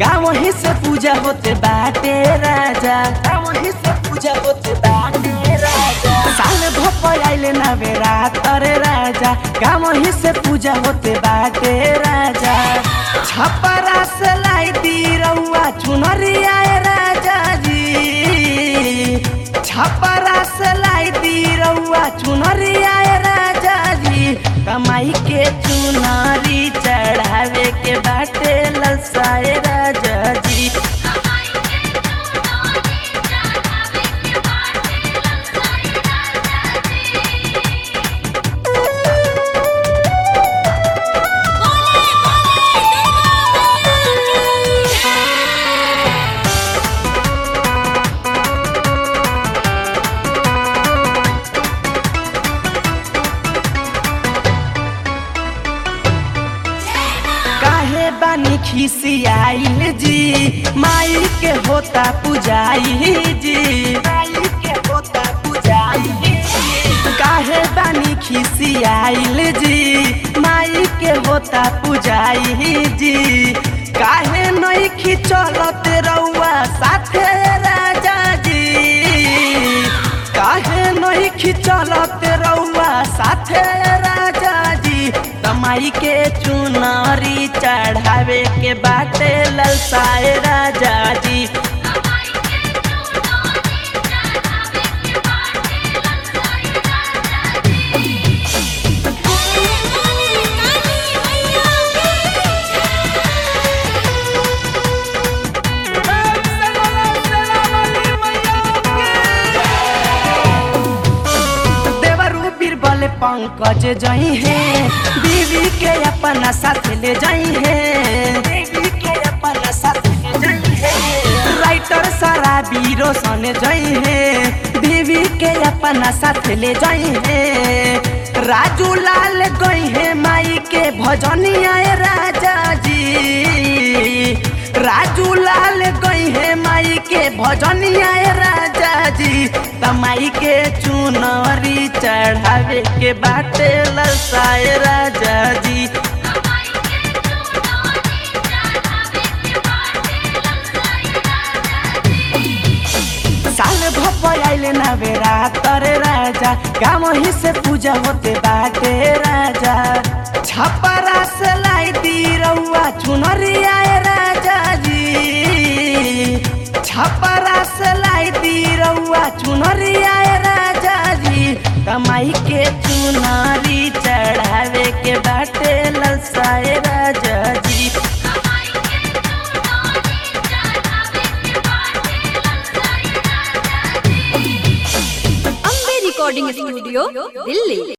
गाँव ही से पूजा होते बाटे राजा, गाँव ही से पूजा होते बाटे राजा। साल भोप आइले नवेरा तरे राजा, गाँव ही से पूजा होते बाटे राजा। छपरा से लाई दी रउआ चुनरी आए राजा जी, छपरा से लाई दी रउआ चुनरी आए राजा जी। कमाई के चुनरी चढ़ावे के बाटे ललसाए राजा जी। बानी खिसियाइल जी, माई के होता पुजाई जी, माई के होता पुजाई जी। काहे बानी खिसियाइल जी, माई के होता पुजाई जी। काहे नहीं खिचलत रउआ साथे राजा जी, काहे नहीं खिचलत रउआ साथे राजा जी। माई के चुनरी चढ़ावे के बाटे ललसाए राजा जी। पंकज जई है बीवी के अपना साथ ले जाई है, बीवी के अपना साथ ले जाई है। राइटर सारा बीरो सन जई है, बीवी के अपना साथ ले जाई है। राजू लाल गई है माई के भजनिया राजा जी, राजू लाल गई है माई के भजनिया राजा जी। माई के चुनरी चढ़ावे के बाटे ललसाए राजा जी। साल भोप आइले नवेरा तरे राजा, गाँव ही से पूजा होते बाटे राजा। छपरा से लाई दी रउआ चुनरी आए राजा जी, छपरा से लाई दी रउआ चुनरी आए राजा जी। कमाई के चुनरी चढ़ावे के बाटे ललसाए राजा जी। Ambe recording studio Delhi.